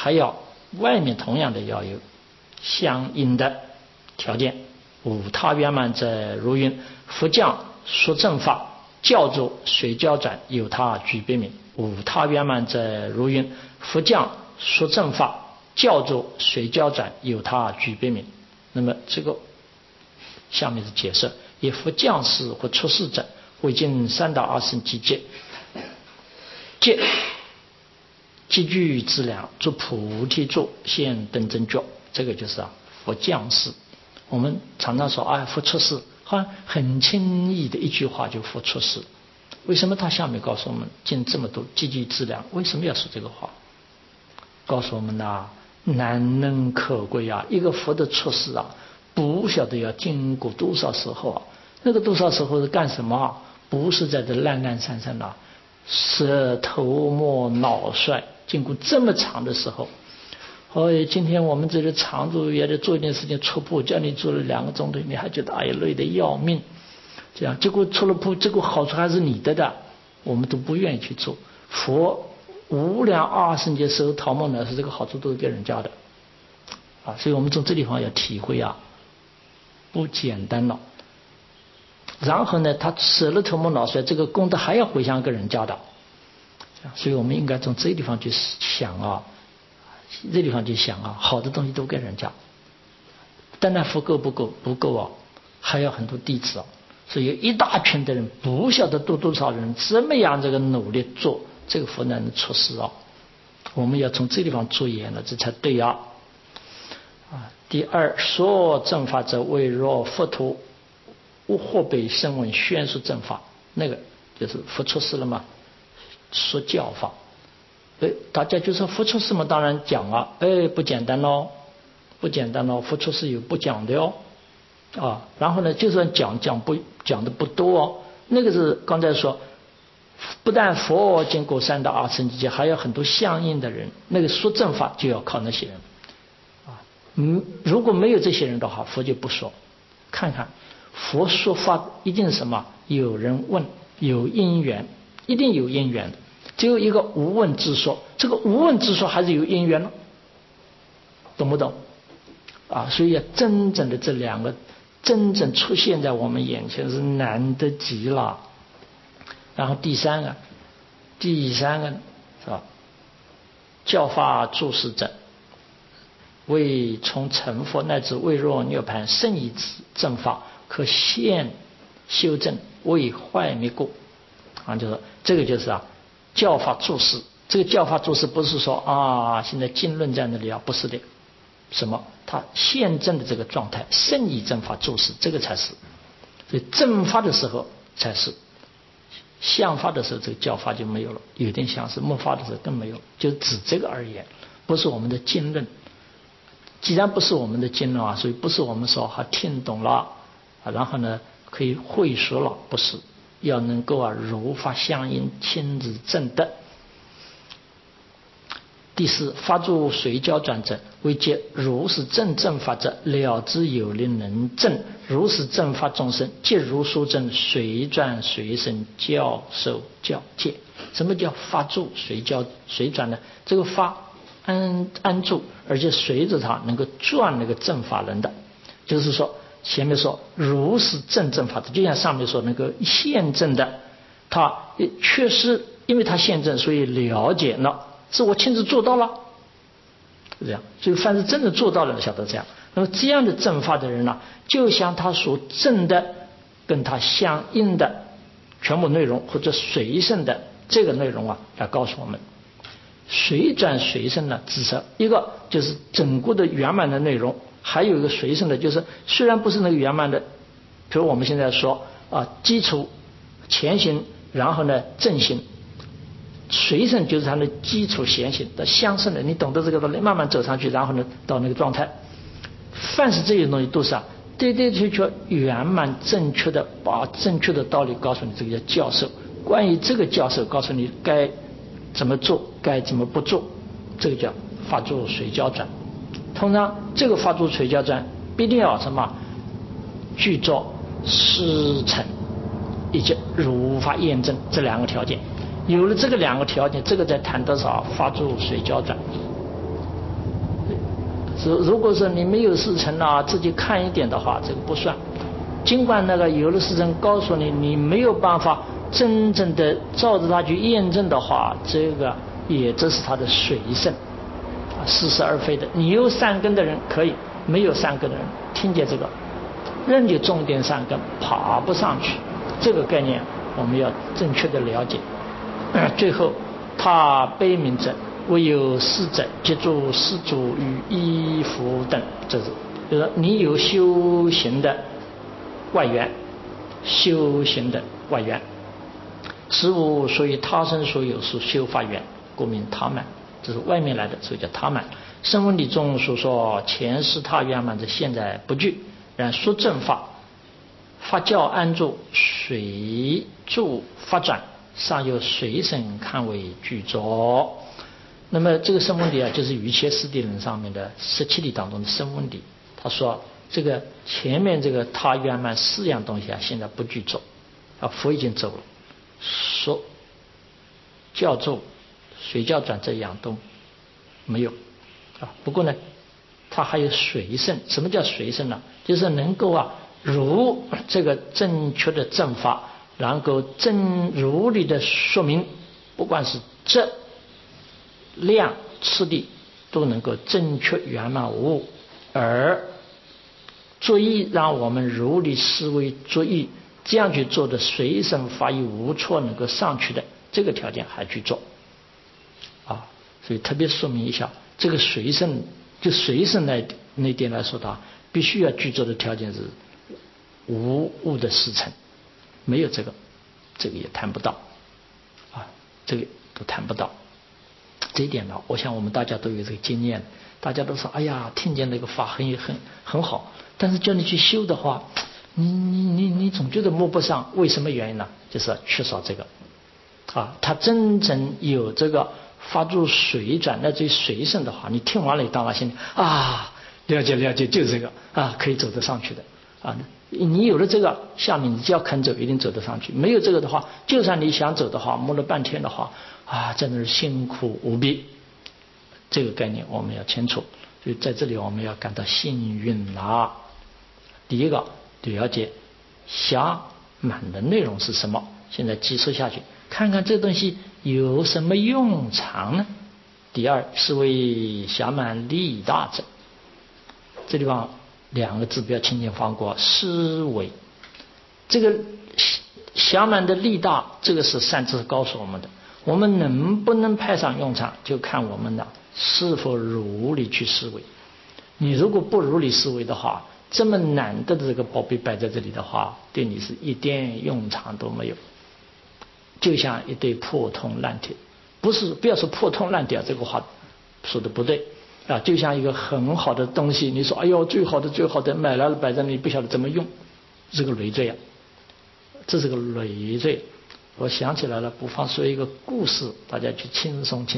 还要外面同样的要有相应的条件。无他圆满者，如云：佛将说正法，教主随教转，有他具别名。无他圆满者，如云：佛将说正法，教主随教转，有他具别名。那么这个下面是解释：以佛降世或出世者，会尽三到二圣集结，积聚资粮，做菩提座，现等正觉。这个就是佛降世。我们常常说佛出世，好像很轻易的一句话就佛出世。为什么他下面告诉我们尽这么多积聚资粮？为什么要说这个话？告诉我们难能可贵一个佛的出世不晓得要经过多少时候那个多少时候是干什么？不是在这懒懒散散舌头磨脑衰，经过这么长的时候。今天我们这个常住也得做一点事情出铺，叫你做了2个钟头，你还觉得累得要命，这样结果出了铺，这个好处还是你的，我们都不愿意去做。佛无量20劫时候桃木呢，是这个好处都是给人家的所以我们从这地方要体会不简单了。然后呢，他舍了头目脑衰，这个功德还要回向给人家的，所以我们应该从这地方去想这地方去想好的东西都给人家。当然佛够不够？不够还有很多弟子所以有一大群的人，不晓得多少人这么样这个努力做这个佛能出世我们要从这地方着眼了，这才对第二，说正法者，为若佛陀或被声闻宣说正法，那个就是佛出世了嘛，说教法。大家就说佛出世嘛，当然讲不简单咯，不简单咯，佛出世有不讲的然后呢，就算讲的不多那个是刚才说，不但佛经过3到2圣集结，还有很多相应的人，那个说正法就要靠那些人如果没有这些人的话，佛就不说。看看佛说法一定是什么？有人问，有因缘，一定有因缘的。只有一个无问之说，这个无问之说还是有因缘懂不懂所以真正的这2个真正出现在我们眼前是难得极了。然后第三个是吧？教法注释者，为从成佛乃至未若涅盘甚以正法，可现修正，为坏灭故就是这个就是教法注释。这个教法注释不是说现在经论在那里不是的。什么？他现证的这个状态，甚以正法注释，这个才是。所以正法的时候才是，相法的时候这个教法就没有了，有点相似；末法的时候更没有，就指这个而言，不是我们的经论。既然不是我们的经论所以不是我们说听懂了然后呢可以会说了，不是，要能够如法相应，亲自证得。第四，发诸随教转者，为借如是正法者，了知有力能证如是正法众生，皆如说证，随转随生，教授教戒。什么叫发诸随转呢？这个发安住，而且随着它能够转那个正法人的，就是说前面说如是正法的，就像上面说那个现证的，他确实因为他现证，所以了解了。是我亲自做到了，这样，所以凡是真的做到了，晓得这样。那么这样的正法的人就像他所证的跟他相应的全部内容或者随生的这个内容来告诉我们。随转随生呢，指涉一个就是整个的圆满的内容，还有一个随生的，就是虽然不是那个圆满的，比如我们现在说基础前行，然后呢正行。随生就是它的基础显行的相生的，你懂得这个道理，慢慢走上去，然后呢到那个状态。凡是这些东西都是对确圆满正确的，把正确的道理告诉你，这个叫教授。关于这个教授告诉你该怎么做，该怎么不做，这个叫发诸随教转。通常这个发诸随教转必定要什么？具作师承以及如法验证这2个条件。有了这个2个条件，这个才谈得上发诸随教转。 如果说你没有事成啊，自己看一点的话，这个不算。尽管那个有的事成告诉你，你没有办法真正的照着它去验证的话，这是他的随身似是而非的。你有善根的人可以，没有善根的人听见这个人就种点善根，爬不上去。这个概念我们要正确的了解。最后他悲悯者，唯有施者，接住施主与衣服等，这是就是你有修行的外缘，修行的外缘，此物属于他生所有，是修法缘，故名他满。这是外面来的，所以叫他满。声闻理中所说前世他圆满者，现在不具，然说正法，法教安住，随住发展，尚有随身看为具足。那么这个声闻理啊，就是瑜伽师地论上面的17理当中的声闻理。他说这个前面这个他圆满4样东西啊，现在不具足啊，佛已经走了，说教咒随教转这样都没有啊。不过呢，它还有随身。什么叫随身呢？就是能够如这个正确的正法，能够如理的说明，不管是质量次第都能够正确圆满无误，而作意让我们如理思维作意，这样去做的随身法益无错能够上去的，这个条件还去做啊。所以特别说明一下，这个随身就随身那点来说的，必须要具足的条件是无误的事成，没有这个也谈不到啊，这个都谈不到。这一点呢，我想我们大家都有这个经验，大家都说哎呀，听见那个法很好，但是叫你去修的话，你总觉得摸不上，为什么原因呢？就是缺少这个啊。他真正有这个发出随转乃至于随身的话，你听完了你当然心里了解，就是这个啊，可以走得上去的啊。你有了这个，下面你只要肯走，一定走得上去。没有这个的话，就算你想走的话，摸了半天的话真的是辛苦无比。这个概念我们要清楚，所以在这里我们要感到幸运啦。第一个了解暇满的内容是什么，现在记述下去，看看这东西有什么用场呢？第二是为暇满利大者，这地方2个字不要轻轻放过，思维。这个暇满的利大，这个是善知识告诉我们的，我们能不能派上用场，就看我们是否如理去思维。你如果不如理思维的话，这么难得的这个宝贝摆在这里的话，对你是一点用场都没有，就像一堆破铜烂铁。不要说破铜烂铁，这个话说的不对啊，就像一个很好的东西，你说哎呦最好的买来了摆在那里，不晓得怎么用，这个累赘啊，这是个累赘。我想起来了，不妨说一个故事，大家去轻松。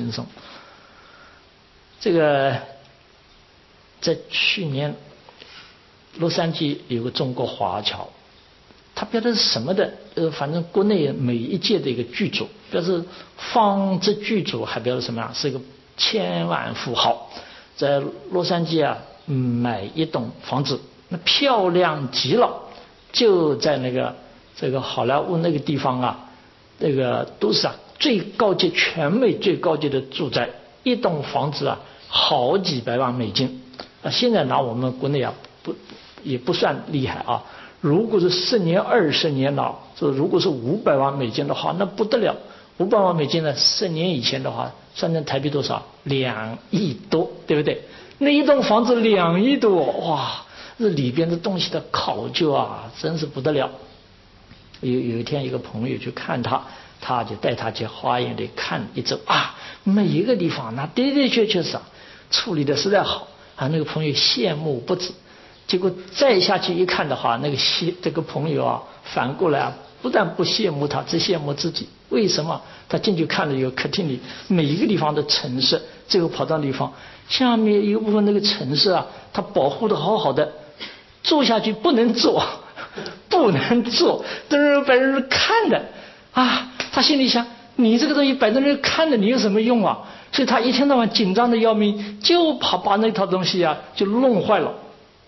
这个在去年洛杉矶有个中国华侨，他不晓得是什么的，反正国内每一届的一个剧组，不晓得是纺织剧组，还不晓得什么样，是一个千万富豪，在洛杉矶买一栋房子，那漂亮极了，就在这个好莱坞那个地方那个都是最高级全美最高级的住宅，一栋房子好几百万美金现在拿我们国内也不算厉害如果是10年20年如果是500万美金的话，那不得了。500万美金呢，10年以前的话，算成台币多少？2亿多，对不对？那一栋房子2亿多，哇，这里边的东西的考究真是不得了。有一天一个朋友去看他就带他去花园里看一周每一个地方那的确是处理的实在好那个朋友羡慕不止。结果再下去一看的话，这个朋友反过来不但不羡慕他，只羡慕自己。为什么？他进去看了一个客厅里每一个地方的陈设，这个跑到地方下面有部分那个陈设他保护的好好的，坐下去不能坐，都是被人看的他心里想， 你这个东西摆在那看着你有什么用啊？所以他一天到晚紧张的要命，就怕把那套东西啊就弄坏了。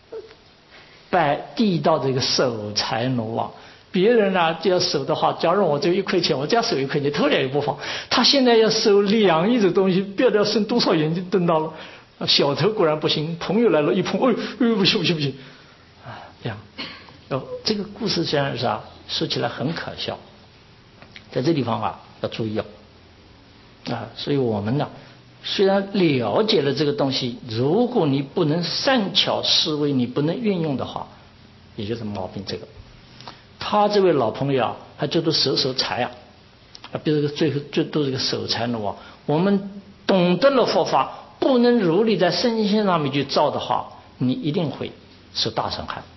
地道这个守财奴啊，别人呢就要守的话，假如我只有1块钱，我只要守1块钱，偷点也不妨。他现在要守2亿的东西，不知道要生多少眼睛瞪到了。小偷果然不行，朋友来了一碰，不行，啊，这样。这个故事虽然是说起来很可笑，在这地方要注意所以我们呢，虽然了解了这个东西，如果你不能善巧思维，你不能运用的话，也就是毛病。这个他这位老朋友他就都守财比如最都是个守财奴我们懂得了佛法，不能如理在身心上面去造的话，你一定会受大伤害。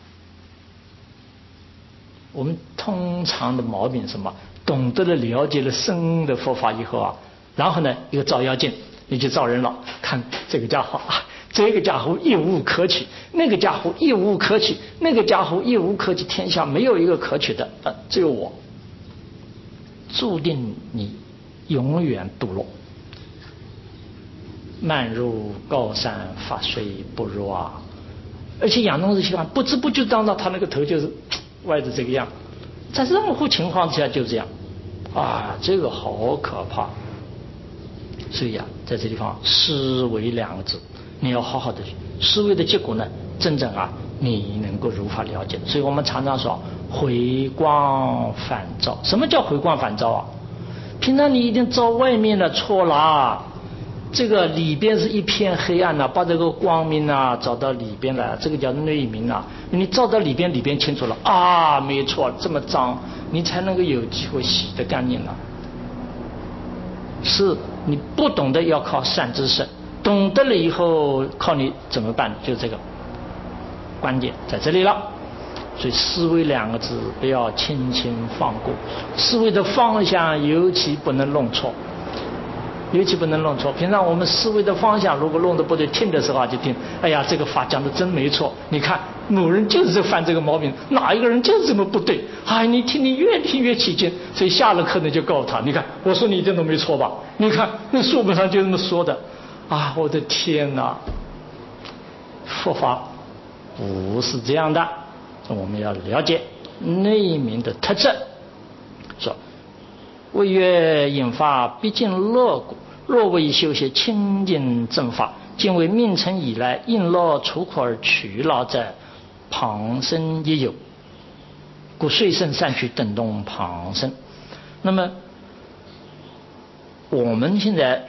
我们通常的毛病是什么？懂得了了解了深的佛法以后然后呢一个照妖镜，你去照人了，看这个家伙这个家伙一无可取，那个家伙一无可取，那个家伙一无可取，天下没有一个可取的只有我，注定你永远堕落。慢入高山发水不入而且养成这习惯，不知不觉当到他那个头就是歪的这个样，在任何情况之下就这样这个好可怕。所以在这地方思维2个字，你要好好的思维的结果呢，真正你能够如法了解。所以我们常常说回光返照。什么叫回光返照平常你一定照外面的错了这个里边是一片黑暗把这个光明照到里边来，这个叫内明你照到里边清楚了没错，这么脏你才能够有机会洗得干净了。是你不懂得要靠善知识，懂得了以后靠你怎么办？就这个关键在这里了。所以思维2个字不要轻轻放过，思维的方向尤其不能弄错，平常我们思维的方向如果弄得不对，听的时候就听，哎呀这个法讲的真没错，你看某人就是犯这个毛病，哪一个人就是这么不对你听你越听越起劲。所以下了课呢就告诉他，你看我说你一点都没错吧，你看那书本上就这么说的我的天哪，佛法不是这样的。我们要了解内明的特质。说谓曰引发毕竟乐果，若为修习清净正法，今为命成以来应乐除苦而取劳者，旁生也有，故遂胜善趣等动旁生。那么我们现在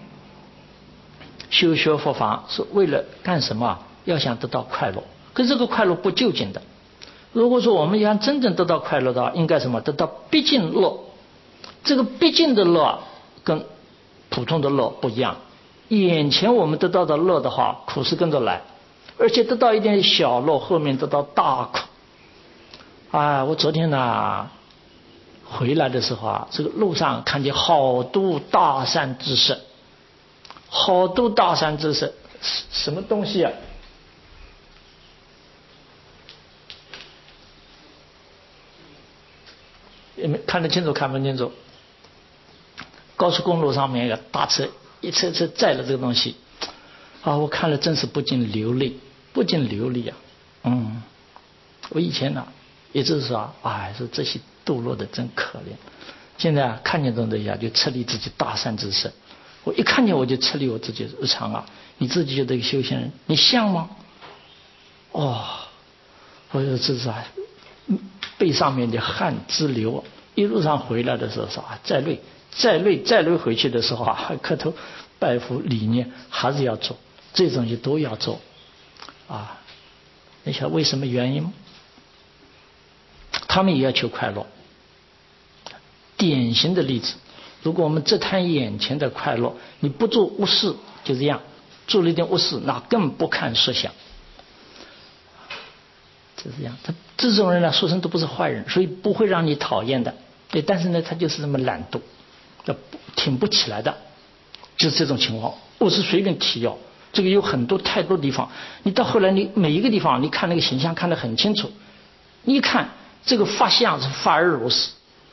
修学佛法是为了干什么？要想得到快乐，可是这个快乐不究竟的。如果说我们想真正得到快乐的话，应该什么？得到毕竟乐。这个毕竟的乐跟普通的乐不一样。眼前我们得到的乐的话，苦是跟着来，而且得到一点小乐，后面得到大苦。我昨天回来的时候这个路上看见好多大善知识，什么东西看得清楚看不清楚？高速公路上面一个大车，一车车载了这个东西我看了真是不禁流泪我以前也就是说说这些堕落的真可怜。现在看见这种东西就撤离自己大善知识。我一看见我就撤离我自己日常你自己觉得一个修行人，你像吗？我就这是背上面的汗直流。一路上回来的时候说再累回去的时候还磕头拜佛理念，还是要做这种东西都要做你想为什么原因？他们也要求快乐。典型的例子，如果我们只谈眼前的快乐，你不做无事就这样，做了一点无事，那更不看设想，就这样。这种人说真都不是坏人，所以不会让你讨厌的。对，但是呢，他就是这么懒惰，挺不起来的，就是这种情况。我是随便提这个有太多地方，你到后来你每一个地方你看那个形象看得很清楚，你一看这个发相是发而如是，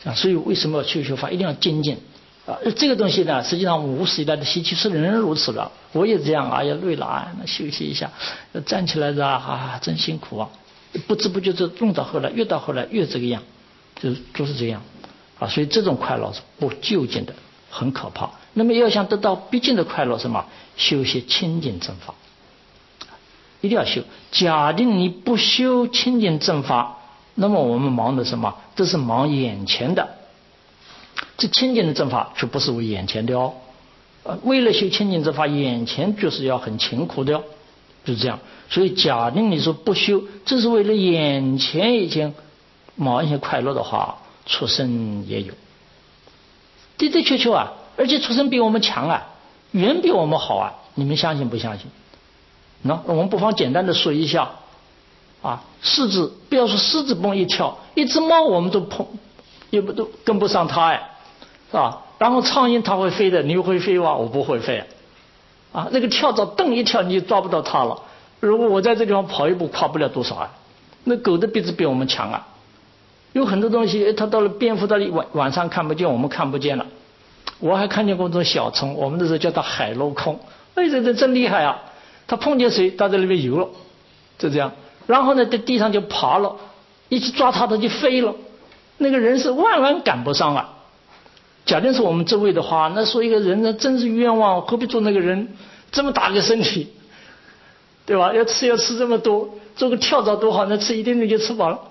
所以为什么修法一定要精进啊？这个东西呢，实际上无始以来的习气是人人如此的。我也这样啊，要累了啊，休息一下，站起来的啊，真辛苦啊！不知不觉就弄到后来，越到后来越这个样，就是这样啊。所以这种快乐是不究竟的，很可怕。那么要想得到毕竟的快乐，什么？修些清净正法，一定要修。假定你不修清净正法，那么我们忙的什么？这是忙眼前的。这清净的正法却不是为眼前的哦。为了修清净正法，眼前就是要很勤苦的哦，就是这样。所以假定你说不修，这是为了眼前已经忙一些快乐的话，出生也有，的的确确啊，而且出生比我们强啊，远比我们好啊，你们相信不相信？那我们不妨简单的说一下啊，狮子不要说狮子蹦一跳，一只猫我们都都跟不上它哎，是吧？然后苍蝇它会飞的，你会飞吗？我不会飞啊。那个跳蚤蹬一跳你就抓不到它了。如果我在这地方跑一步，跨不了多少啊。那狗的鼻子比我们强啊，有很多东西它到了蝙蝠，到了晚上看不见，我们看不见了。我还看见过这种小虫，我们那时候叫它海镂空，哎，这真厉害啊！它碰见水，它在那边游了，就这样。然后呢，在地上就爬了，一去抓它，它就飞了。那个人是万万赶不上啊！假定是我们这位的话，那说一个人呢，真是冤枉，何必做那个人？这么大个身体，对吧？要吃这么多，做个跳蚤多好，那吃一点点就吃饱了。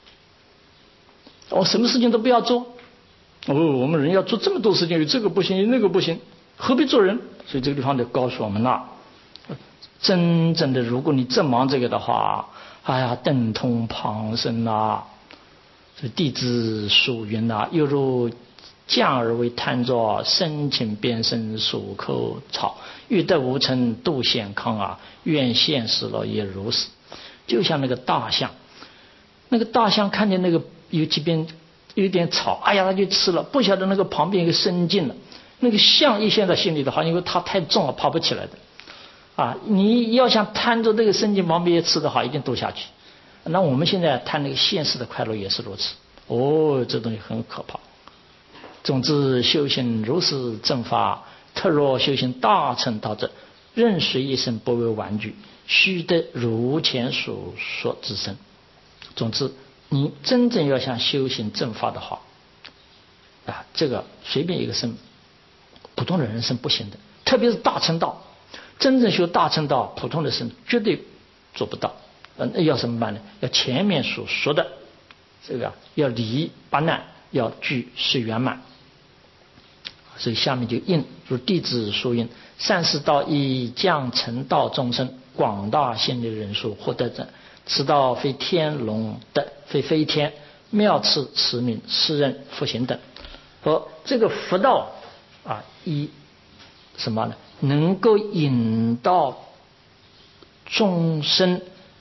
什么事情都不要做。我们人要做这么多事情，有这个不行，那个不行，何必做人？所以这个地方就告诉我们了，真正的，如果你正忙这个的话，哎呀，等同旁生啊。这弟子属云啊，又如降而为贪着，深情边生属口草，欲得无成度险康啊，愿现实了也如此。就像那个大象，看见那个有几边有点草，哎呀，他就吃了，不晓得那个旁边有个深境了。那个象一现在心里的话，因为它太重了，爬不起来的啊。你要想贪着那个深境旁边吃的话，一定堕下去。那我们现在贪那个现实的快乐也是如此。这东西很可怕。总之，修行如是正法，特若修行大乘道者，任谁一生不为玩具，须得如前所说之身。总之，你真正要想修行正法的话啊，这个随便一个生，普通的人生不行的，特别是大乘道，真正修大乘道，普通的生绝对做不到。那要什么办呢？要前面所说的这个，要离八难，要具是圆满。所以下面就应如弟子所应，善士道以降成道众生，广大心力人数获得者，此道非天龙的，非飞天妙次持名世人福行等。和这个佛道啊，以什么呢？能够引导众生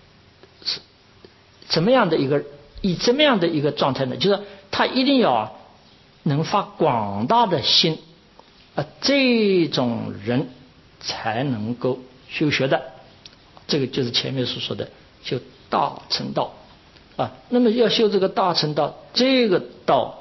怎么样的一个，以怎么样的一个状态呢？就是他一定要能发广大的心这种人才能够修学的。这个就是前面所说的修大乘道啊。那么要修这个大乘道，这个道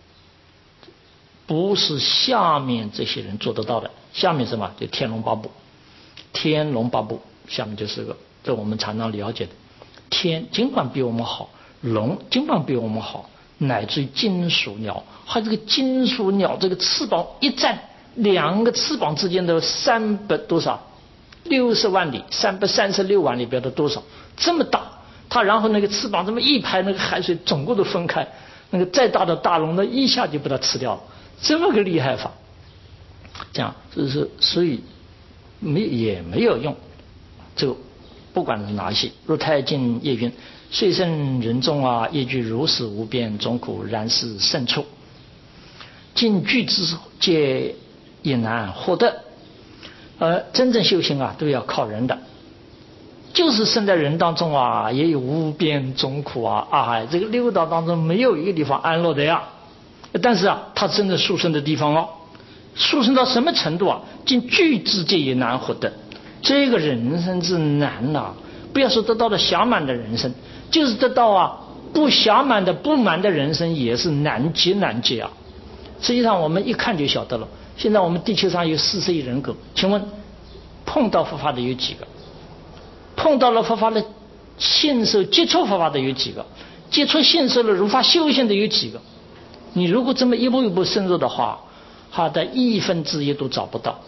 不是下面这些人做得到的。下面什么？就天龙八部。天龙八部下面就是个，这我们常常了解的。天尽管比我们好，龙尽管比我们好，乃至于金属鸟，还这个金属鸟这个翅膀一展，两个翅膀之间的300多少60万里，336万里，不晓得多少，这么大。它然后那个翅膀这么一拍，那个海水总共都分开，那个再大的大龙呢，一下就把它吃掉了，这么个厉害法。这样就是所以也没有用。这个不管是哪些，如太净业云，虽生人众啊，业具如是无边众苦，然是胜处，尽具之皆也难获得。真正修行啊，都要靠人的。就是生在人当中啊，也有无边众苦啊，这个六道当中没有一个地方安乐的呀。但是啊，他真正殊胜的地方哦，殊胜到什么程度啊？尽具之界也难获得。这个人生之难啊，不要说得到了暇满的人生，就是得到不暇满的不满的人生也是难解难解啊。实际上我们一看就晓得了，现在我们地球上有40亿人口，请问碰到佛法的有几个？碰到了佛法的信受接触佛法的有几个？接触信受了如法修行的有几个？你如果这么一步一步深入的话，他的1分之一都找不到，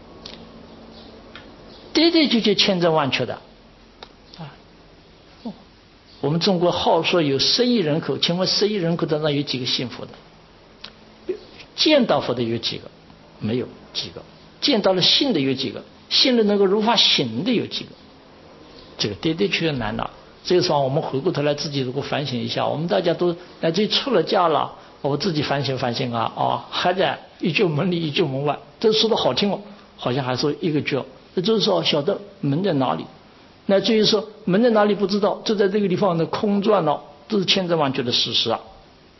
对对就千真万确的啊。我们中国号说有10亿人口，请问10亿人口当中有几个信佛的？见到佛的有几个？没有几个。见到了信的有几个？信了能够如法行的有几个？这个的确确难了。这个时候我们回过头来自己如果反省一下，我们大家都乃至于出了家了，我自己反省反省啊，还在一救门里一救门外，这说的好听哦，好像还说一个救，这就是说晓得门在哪里，乃至于说门在哪里不知道，就在这个地方的空转了，这是千真万确的事实啊。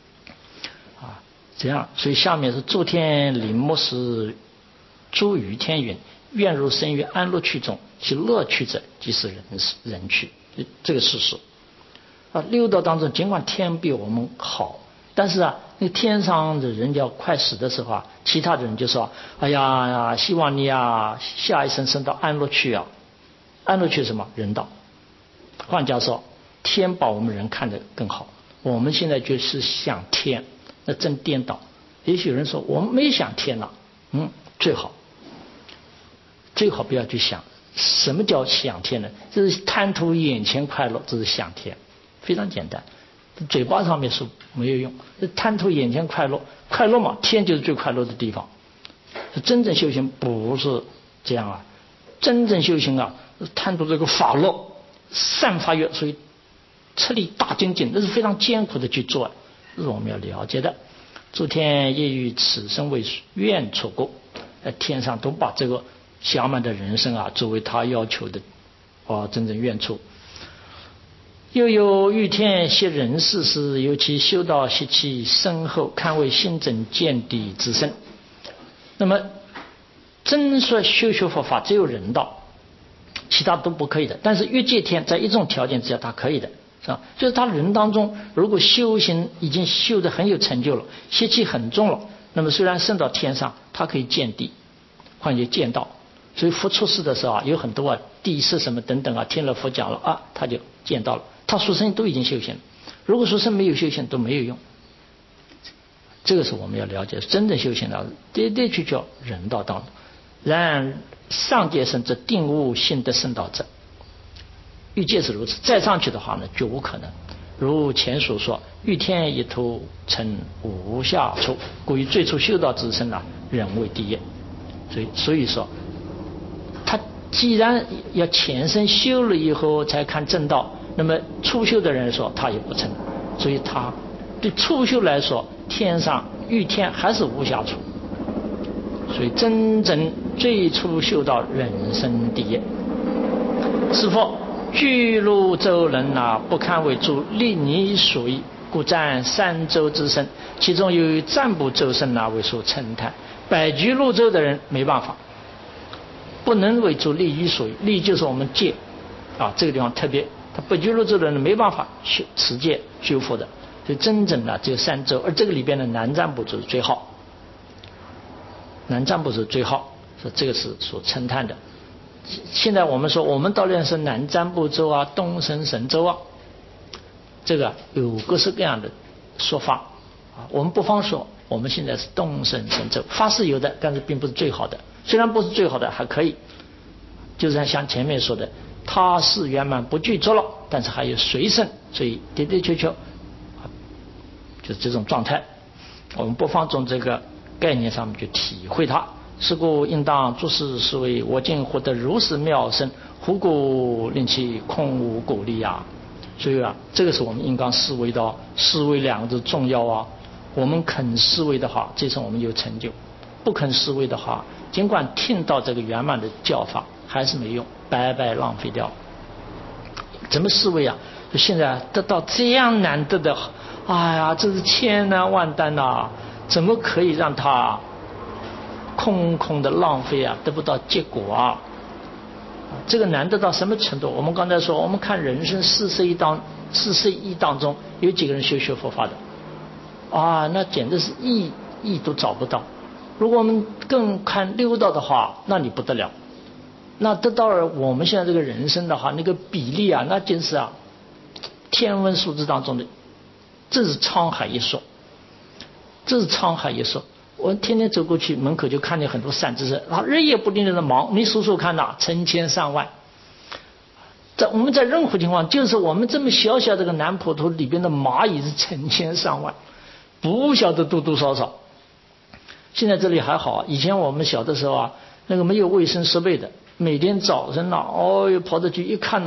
这样，所以下面是诸天林木是诸于天云，愿如生于安乐趣中，其乐趣者即是人趣，这个事实啊。六道当中，尽管天比我们好，但是那天上的人要快死的时候其他的人就说：“哎呀，希望你下一生升到安乐趣啊。”安乐趣是什么？人道。换句话说，天把我们人看得更好，我们现在就是想天。那真颠倒。也许有人说我们没想天了，最好不要去想。什么叫想天呢？这是贪图眼前快乐，这是想天，非常简单。嘴巴上面说没有用，贪图眼前快乐，快乐嘛，天就是最快乐的地方。真正修行不是这样啊，真正修行贪图这个法乐，善法乐，所以彻力大精进，那是非常艰苦的去做。这是我们要了解的。诸天业于此生为愿处故，天上都把这个暇满的人生作为他要求的真正愿处。又有欲天些人世时，尤其修道习气深厚，堪为心正见地之身。那么真说修佛法，只有人道，其他都不可以的。但是欲界天在一种条件之下，他可以的。就是他人当中，如果修行已经修得很有成就了，习气很重了，那么虽然升到天上，他可以见地，换言见道。所以佛出世的时候有很多地势什么等等听了佛讲了他就见到了。他出生都已经修行了，如果出生没有修行都没有用。这个是我们要了解，真正修行的的确叫人道当中。然上界生则定悟性得圣道者。欲界是如此，再上去的话呢，绝无可能。如前所说，欲天一图成无下处，故于最初修道之身人为第一。所以说，他既然要前身修了以后才看正道，那么初修的人说他也不成，所以他对初修来说，天上欲天还是无下处。所以真正最初修道人生第一。是否巨鹿洲人不堪为诸利尼所依，故占三洲之身，其中有占卜洲身为所称叹。百居鹿洲的人没办法，不能为诸利益所依，利就是我们戒这个地方特别，他百居鹿洲的人没办法持戒修复的。所以真正只有三洲，而这个里边的南占卜洲最好，南占卜洲最好，说这个是所称叹的。现在我们说我们到底是南瞻部洲东胜神洲这个有各式各样的说法我们不妨说我们现在是东胜神洲，法是有的，但是并不是最好的。虽然不是最好的还可以，就是像前面说的他是圆满不具足了，但是还有随胜，所以的的确确就是这种状态。我们不妨从这个概念上面去体会它。是故应当诸事是为我今获得如是妙身，胡故令其空无果力所以这个是我们应当思维的思维两个字重要我们肯思维的话，这是我们有成就；不肯思维的话，尽管听到这个圆满的教法，还是没用，白白浪费掉。怎么思维现在得到这样难得的，这是千难万难怎么可以让它空空的浪费得不到结果这个难得到什么程度？我们刚才说，我们看人生40亿当中，有几个人修佛法的？那简直是亿都找不到。如果我们更看六道的话，那你不得了。那得到了我们现在这个人生的话，那个比例啊，那真是天文数字当中的，这是沧海一粟，这是沧海一粟。我天天走过去，门口就看见很多善知识，他日夜不定的忙，你数数看呐，成千上万。我们在任何情况，就是我们这么小小这个南普陀里边的蚂蚁是成千上万，不晓得多多少少。现在这里还好，以前我们小的时候那个没有卫生设备的，每天早晨跑着去一看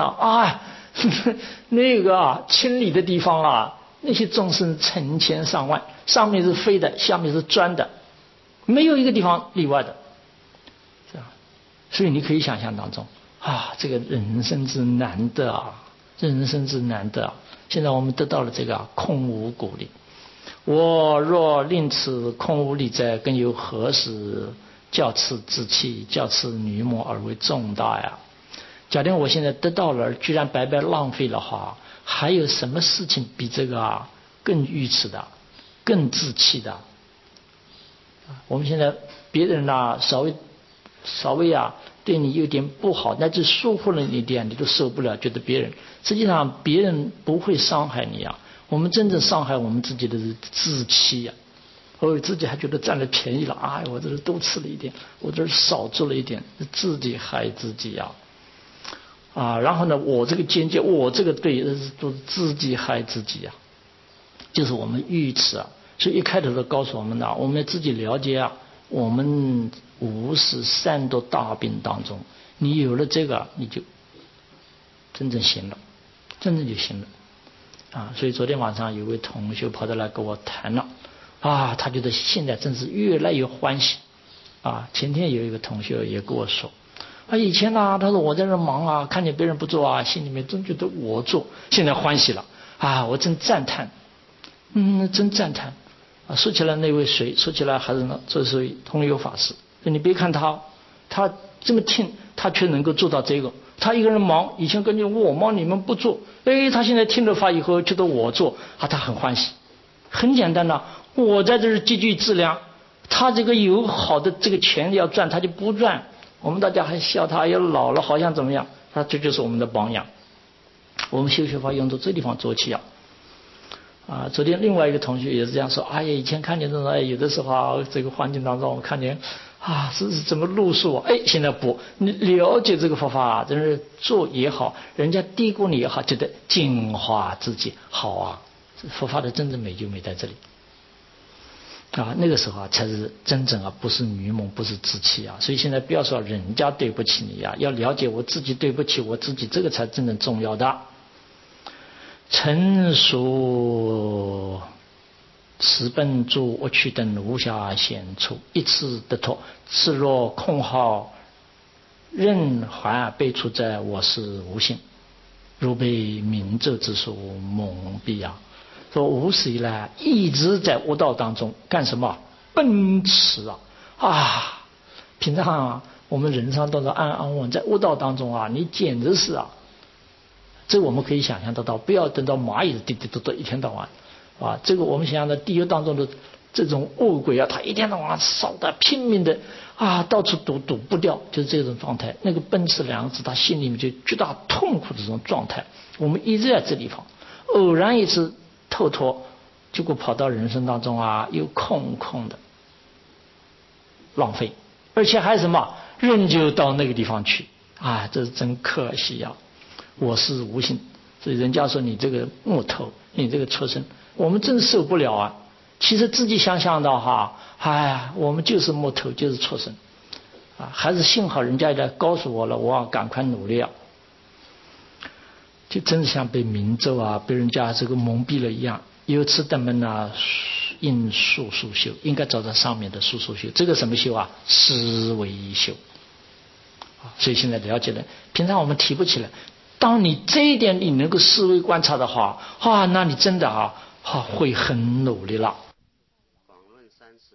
那个清理的地方那些众生成千上万，上面是飞的，下面是钻的，没有一个地方例外的，这样。所以你可以想象当中这个人生之难得人生之难得现在我们得到了这个空无鼓励。我若令此空无理者，更有何时教此志气，教此女魔而为重大呀？假定我现在得到了，居然白白浪费了还有什么事情比这个更愚痴的，更自弃的？我们现在别人稍微对你有点不好，那就疏忽了你一点，你都受不了，觉得别人实际上别人不会伤害你我们真正伤害我们自己的是自欺自己还觉得占了便宜了我这是多吃了一点，我这是少做了一点，自己害自己然后呢，我这个见解，我这个对，都是自己害自己就是我们愚痴所以一开头都告诉我们我们自己了解我们无始三多大病当中，你有了这个，你就真正行了，真正就行了所以昨天晚上有位同学跑到来跟我谈了他觉得现在真是越来越欢喜前天有一个同学也跟我说以前他说我在这忙看见别人不做心里面真觉得我做，现在欢喜了我真赞叹真赞叹说起来那位谁，说起来还是呢，这是通幽法师。你别看他这么听，他却能够做到这个。他一个人忙，以前感觉我忙你们不做，他现在听了法以后觉得我做他很欢喜。很简单我在这儿积聚资粮，他这个有好的这个钱要赚，他就不赚。我们大家还笑他要老了好像怎么样，这就是我们的榜样。我们修学法用从这地方做起昨天另外一个同学也是这样说以前看见这种有的时候这个环境当中我看见是怎么路数现在不，你了解这个佛法真是做也好，人家低估你也好，觉得净化自己好佛法的真正美就美在这里那个时候才是真正不是愚蒙，不是自欺所以现在不要说人家对不起你要了解我自己对不起我自己，这个才真正重要的。成熟此本诸恶趣等无暇显出，一次得脱，此若空号任还被处者，我是无性，如被明咒之术蒙蔽说无始以来一直在悟道当中干什么？奔驰平常我们人生都是安安稳在悟道当中你简直是这我们可以想象得到，不要等到蚂蚁滴滴嘟嘟一天到晚这个我们想象的地狱当中的这种恶鬼他一天到晚烧的拼命的到处堵不掉，就是这种状态。那个奔驰两个字，他心里面就巨大痛苦的这种状态。我们一直在这地方，偶然一次透脱，结果跑到人生当中又空的浪费，而且还什么仍旧到那个地方去这是真可惜我是无性，所以人家说你这个木头，你这个畜生，我们真受不了其实自己想想的我们就是木头，就是畜生还是幸好人家来告诉我了，我要赶快努力就真像被明咒被人家这个蒙蔽了一样。由此等们应速修，应该走在上面的速修，这个什么修思维修所以现在了解了，平常我们提不起来，当你这一点你能够思维观察的话那你真的会很努力了。